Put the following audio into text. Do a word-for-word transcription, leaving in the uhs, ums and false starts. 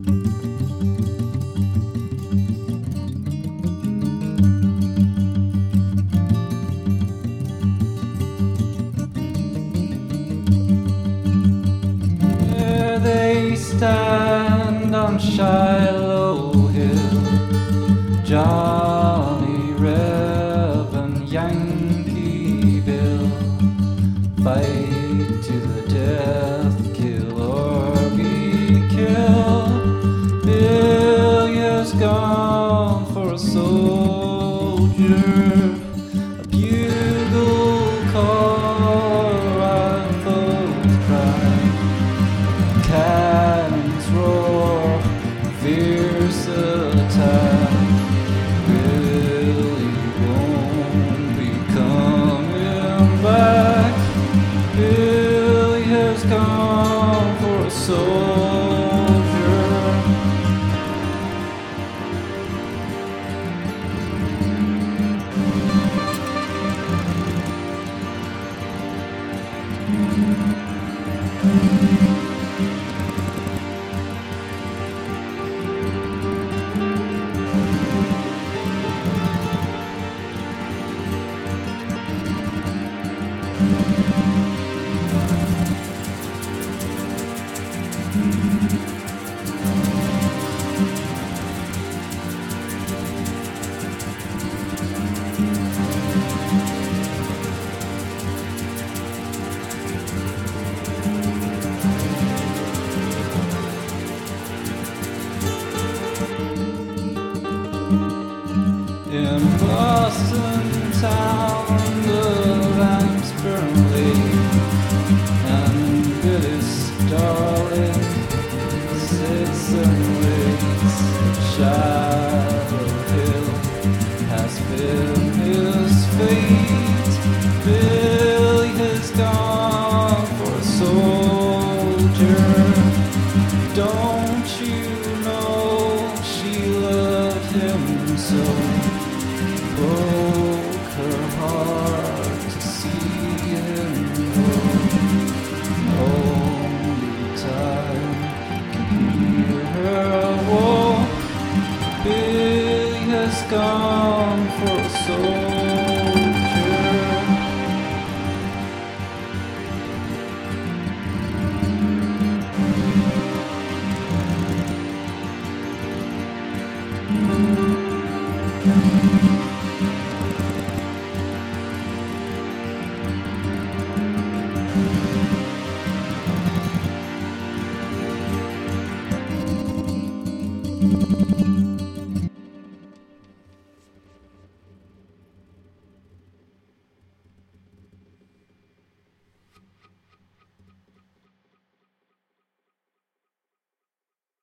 There they stand on Shiloh Hill, Johnny Reb and Yankee Bill, fight to the death, kill or be killed. Billy has gone for a soldier, a bugle call, rifles cry, cannons roar, fierce attack. Billy won't be coming back. Billy has gone for a soldier. In Boston town, the lamps burn late, and Billy's darling sits and waits. Shadow Hill has been his fate. Billy has gone for a soldier. Don't you know she loved him so? Broke her heart to see him go. Only time can heal her woe. Billy has gone for a soldier.